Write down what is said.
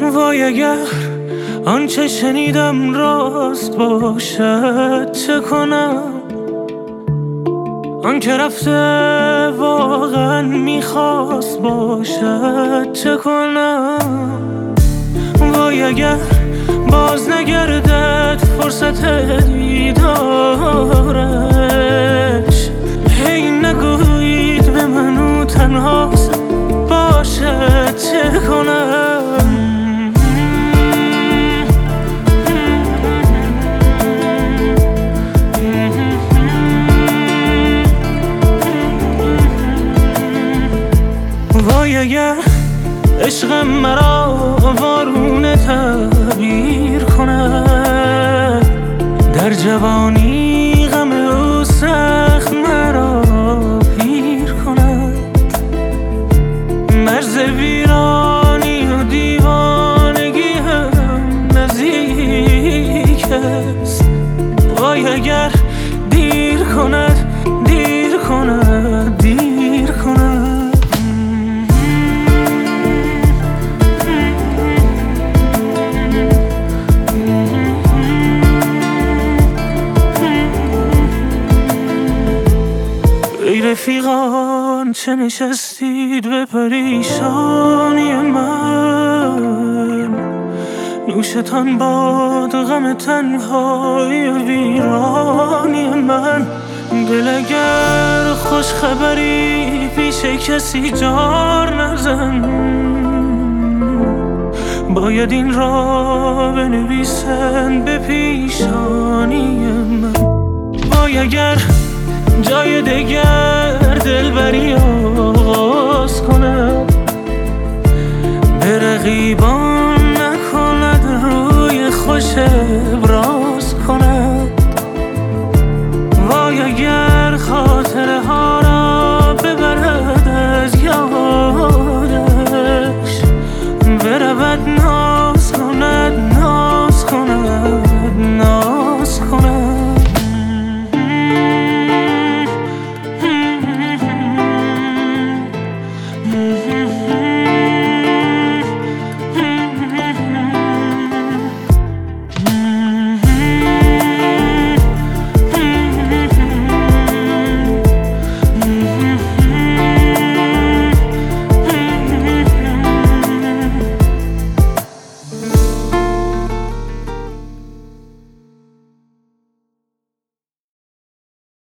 وای اگر آنچه شنیدم راست باشد چه کنم؟ آنکه رفته واقعا میخواست باشد چه کنم؟ وای اگر باز نگردد فرصت دیدارش، هی نگویید به منو تنهاست باشد چه کنم؟ وای اگر عشق مرا وارونه تعبیر کند، در جوانی غم او سخت مرا پیر کند. مرز ویرانی و دیوانگی هم نزدیک است. وای اگر دیر کند دیر کند دیر کند. ای رفیقان چه نشستید به پریشانی من؟ نوشتان باد غم تنهایی و ویرانی من. دل اگر خوش خبری پیش کسی جار نزن، باید این را بنویسن به پیشانی من. وای اگر جای دگر دلبری